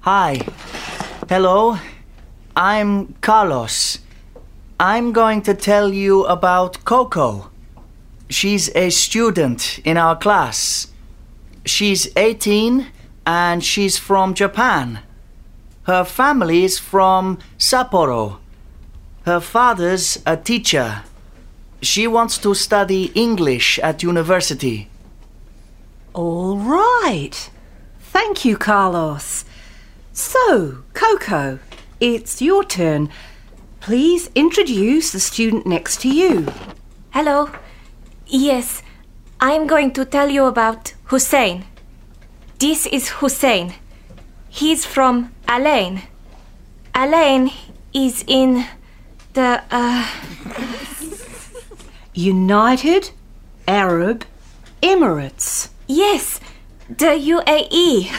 Hi. Hello. I'm Carlos. I'm going to tell you about Coco. She's a student in our class. She's 18 and she's from Japan. Her family's from Sapporo. Her father's a teacher. She wants to study English at university. All right. Thank you, Carlos. So, Coco, it's your turn. Please introduce the student next to you. Hello. Yes, I'm going to tell you about Hussein. This is Hussein. He's from Al-Ain. Al-Ain is in the, United Arab Emirates. Yes, the UAE.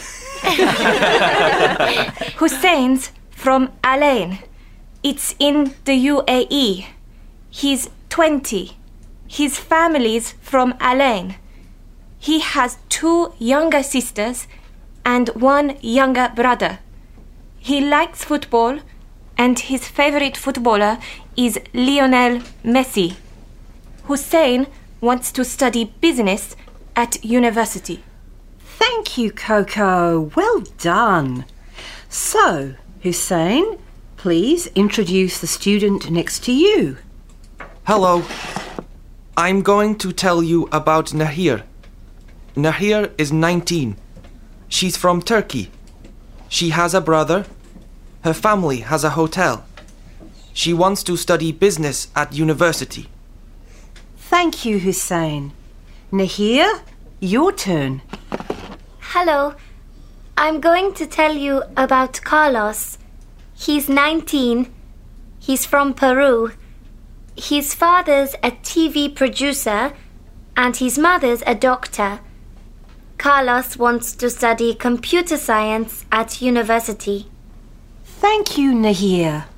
Hussein's from Al-Ain. It's in the UAE. He's 20. His family's from Al-Ain. He has 2 younger sisters and 1 younger brother. He likes football and his favorite footballer is Lionel Messi. Hussein wants to study business at university. Thank you, Coco. Well done. So, Hussein, please introduce the student next to you. Hello. I'm going to tell you about Nahir. Nahir is 19. She's from Turkey. She has a brother. Her family has a hotel. She wants to study business at university. Thank you, Hussein. Nahir, your turn. Hello. I'm going to tell you about Carlos. He's 19. He's from Peru. His father's a TV producer and his mother's a doctor. Carlos wants to study computer science at university. Thank you, Nahir.